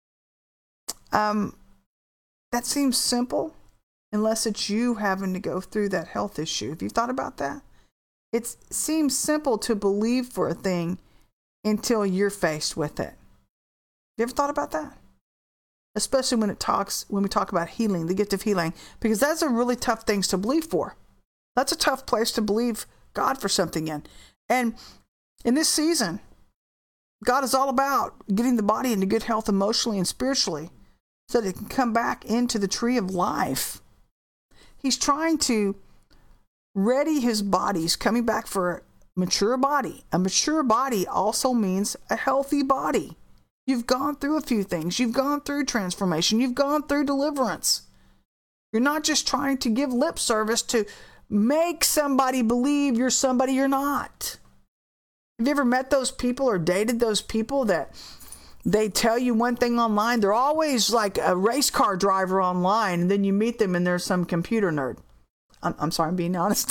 um, that seems simple unless it's you having to go through that health issue. Have you thought about that? It seems simple to believe for a thing until you're faced with it. You ever thought about that? Especially when it talks, when we talk about healing, the gift of healing, because that's a really tough things to believe for. That's a tough place to believe God for something in. And in this season, God is all about getting the body into good health emotionally and spiritually so that it can come back into the tree of life. He's trying to ready his body. He's coming back for a mature body. A mature body also means a healthy body. You've gone through a few things. You've gone through transformation. You've gone through deliverance. You're not just trying to give lip service to make somebody believe you're somebody you're not. Have you ever met those people or dated those people that they tell you one thing online? They're always like a race car driver online, and then you meet them and they're some computer nerd. I'm, I'm sorry, I'm being honest.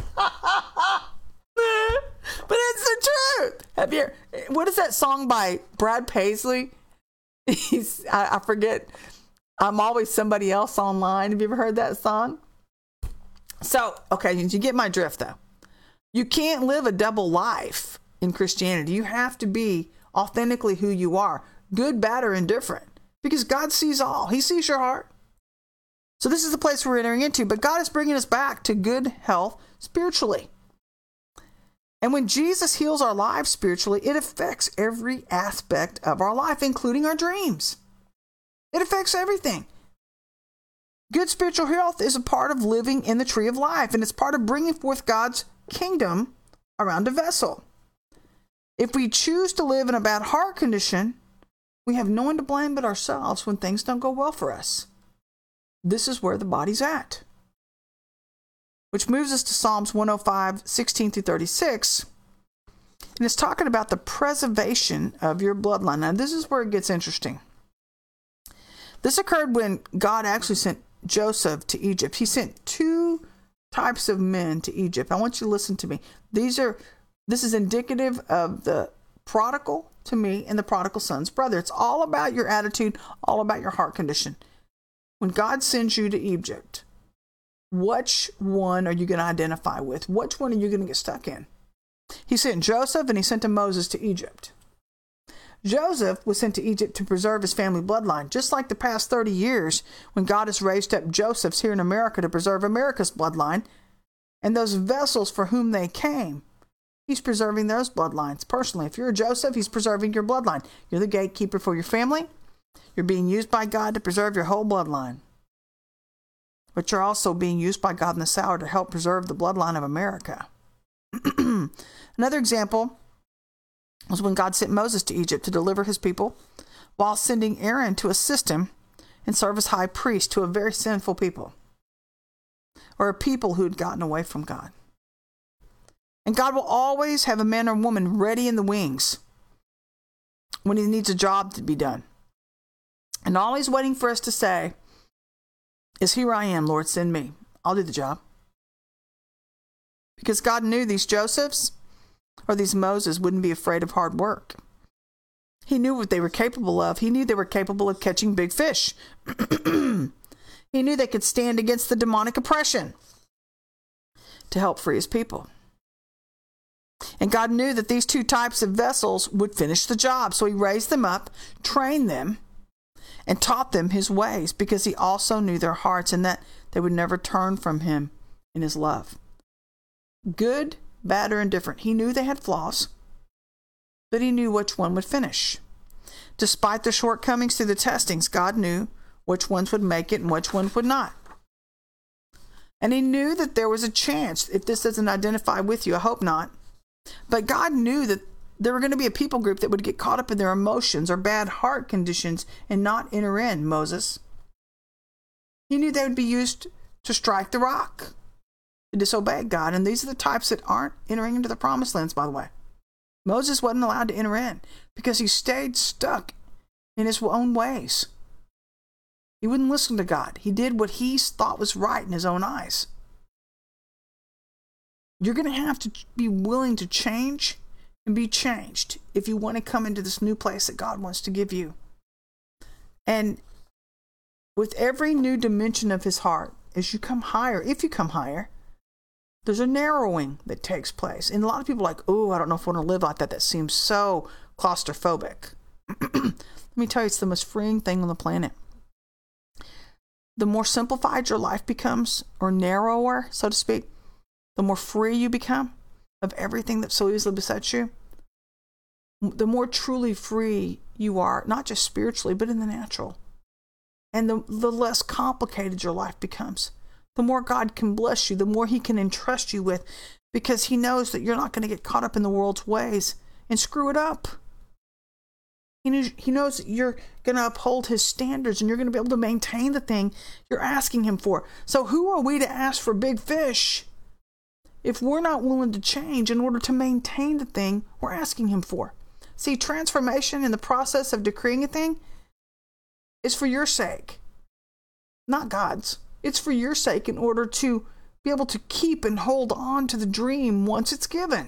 But it's the truth. Have you? What is that song by Brad Paisley? He's I, I forget. I'm always somebody else online. Have you ever heard that song? So, okay, you get my drift though. You can't live a double life in Christianity. You have to be authentically who you are, good, bad, or indifferent, because God sees all. He sees your heart. So this is the place we're entering into, but God is bringing us back to good health spiritually. And when Jesus heals our lives spiritually, it affects every aspect of our life, including our dreams. It affects everything. Good spiritual health is a part of living in the tree of life, and it's part of bringing forth God's kingdom around a vessel. If we choose to live in a bad heart condition, we have no one to blame but ourselves when things don't go well for us. This is where the body's at. Which moves us to Psalms one oh five, sixteen through thirty-six. And it's talking about the preservation of your bloodline. Now, this is where it gets interesting. This occurred when God actually sent Joseph to Egypt. He sent two types of men to Egypt. I want you to listen to me. These are, this is indicative of the prodigal to me and the prodigal son's brother. It's all about your attitude, all about your heart condition. When God sends you to Egypt, which one are you going to identify with? Which one are you going to get stuck in? He sent Joseph and he sent Moses to Egypt. Joseph was sent to Egypt to preserve his family bloodline, just like the past thirty years when God has raised up Josephs here in America to preserve America's bloodline. And those vessels for whom they came, he's preserving those bloodlines personally. If you're a Joseph, he's preserving your bloodline. You're the gatekeeper for your family. You're being used by God to preserve your whole bloodline. But you're also being used by God in this hour to help preserve the bloodline of America. Another example, was when God sent Moses to Egypt to deliver his people, while sending Aaron to assist him and serve as high priest to a very sinful people, or a people who had gotten away from God. And God will always have a man or woman ready in the wings when he needs a job to be done. And all he's waiting for us to say is, here I am, Lord, send me. I'll do the job. Because God knew these Josephs or these Moses wouldn't be afraid of hard work. He knew what they were capable of. He knew they were capable of catching big fish. He knew they could stand against the demonic oppression to help free his people. And God knew that these two types of vessels would finish the job. So he raised them up, trained them, and taught them his ways, because he also knew their hearts and that they would never turn from him in his love. Good, bad, or indifferent. He knew they had flaws, but he knew which one would finish. Despite the shortcomings through the testings, God knew which ones would make it and which ones would not. And he knew that there was a chance, if this doesn't identify with you, I hope not, but God knew that there were going to be a people group that would get caught up in their emotions or bad heart conditions and not enter in, Moses. He knew they would be used to strike the rock, to disobey God. And these are the types that aren't entering into the promised lands, by the way. Moses wasn't allowed to enter in because he stayed stuck in his own ways. He wouldn't listen to God. He did what he thought was right in his own eyes. You're going to have to be willing to change and be changed if you want to come into this new place that God wants to give you. And with every new dimension of his heart, as you come higher, if you come higher, there's a narrowing that takes place. And a lot of people are like, oh, I don't know if I want to live like that. That seems so claustrophobic. Let me tell you, it's the most freeing thing on the planet. The more simplified your life becomes, or narrower, so to speak, the more free you become of everything that so easily besets you, the more truly free you are, not just spiritually, but in the natural. And the, the less complicated your life becomes. The more God can bless you, the more he can entrust you with, because he knows that you're not going to get caught up in the world's ways and screw it up. He knows, he knows that you're going to uphold his standards and you're going to be able to maintain the thing you're asking him for. So who are we to ask for big fish if we're not willing to change in order to maintain the thing we're asking him for? See, transformation in the process of decreeing a thing is for your sake, not God's. It's for your sake in order to be able to keep and hold on to the dream once it's given.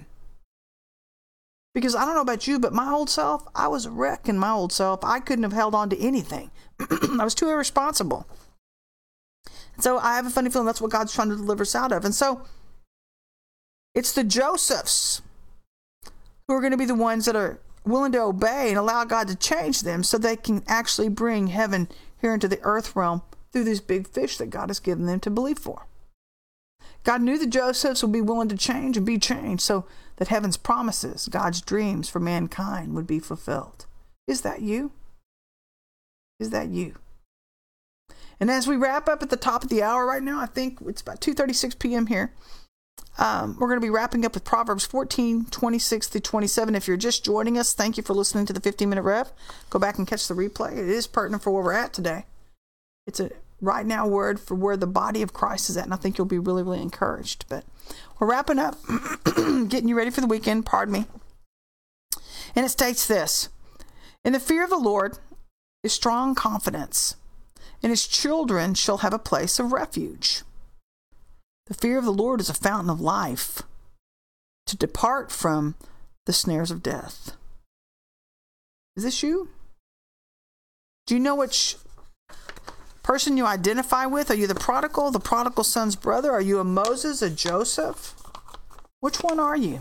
Because I don't know about you, but my old self, I was a wreck in my old self. I couldn't have held on to anything. I was too irresponsible. And so I have a funny feeling that's what God's trying to deliver us out of. And so it's the Josephs who are going to be the ones that are willing to obey and allow God to change them so they can actually bring heaven here into the earth realm through these big fish that God has given them to believe for. God knew the Josephs would be willing to change and be changed so that heaven's promises, God's dreams for mankind, would be fulfilled. Is that you? Is that you? And as we wrap up at the top of the hour right now, I think it's about two thirty-six p.m. here. Um, we're going to be wrapping up with Proverbs fourteen, twenty-six through twenty-seven. If you're just joining us, thank you for listening to the fifteen minute Rev. Go back and catch the replay. It is pertinent for where we're at today. It's a right now word for where the body of Christ is at, and I think you'll be really, really encouraged. But we're wrapping up, getting you ready for the weekend, pardon me. And it states this: in the fear of the Lord is strong confidence, and his children shall have a place of refuge. The fear of the Lord is a fountain of life, to depart from the snares of death. Is this you? Do you know which person you identify with? Are you the prodigal, the prodigal son's brother? Are you a Moses, a Joseph? Which one are you?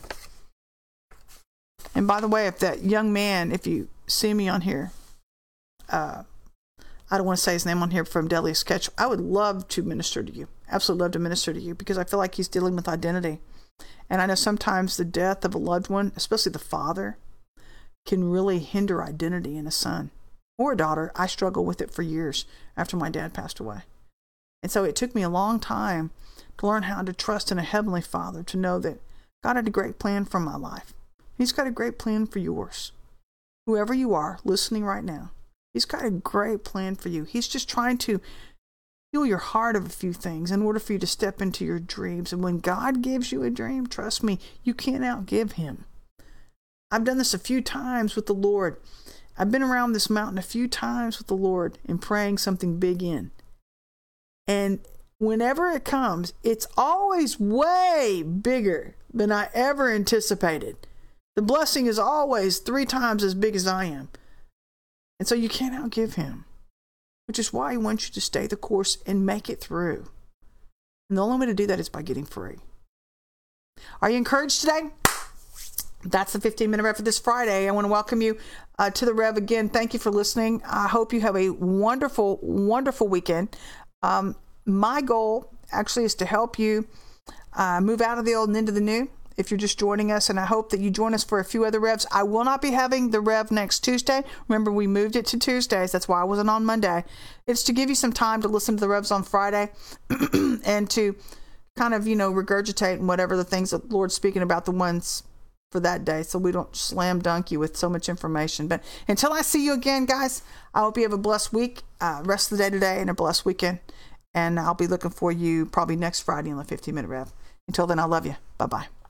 And by the way, if that young man, if you see me on here, uh, I don't want to say his name on here, from Delia Sketch, I would love to minister to you. Absolutely love to minister to you, because I feel like he's dealing with identity. And I know sometimes the death of a loved one, especially the father, can really hinder identity in a son or a daughter. I struggled with it for years after my dad passed away. And so it took me a long time to learn how to trust in a heavenly Father, to know that God had a great plan for my life, He's got a great plan for yours. Whoever you are listening right now, he's got a great plan for you. He's just trying to heal your heart of a few things in order for you to step into your dreams. And when God gives you a dream, trust me, you can't outgive him. I've done this a few times with the Lord. I've been around this mountain a few times with the Lord and praying something big in. And whenever it comes, it's always way bigger than I ever anticipated. The blessing is always three times as big as I am. And so you can't outgive him, which is why he wants you to stay the course and make it through. And the only way to do that is by getting free. Are you encouraged today? That's the fifteen minute Rev for this Friday. I want to welcome you uh, to the Rev again. Thank you for listening. I hope you have a wonderful, wonderful weekend. Um, my goal actually is to help you uh, move out of the old and into the new. If you're just joining us, and I hope that you join us for a few other Revs. I will not be having the Rev next Tuesday. Remember, we moved it to Tuesdays. That's why I wasn't on Monday. It's to give you some time to listen to the Revs on Friday and to kind of, you know, regurgitate and whatever the things that the Lord's speaking about, the ones for that day, so we don't slam dunk you with so much information. But until I see you again, guys, I hope you have a blessed week, uh, rest of the day today, and a blessed weekend. And I'll be looking for you probably next Friday on the fifteen minute Rev. Until then, I love you. Bye-bye.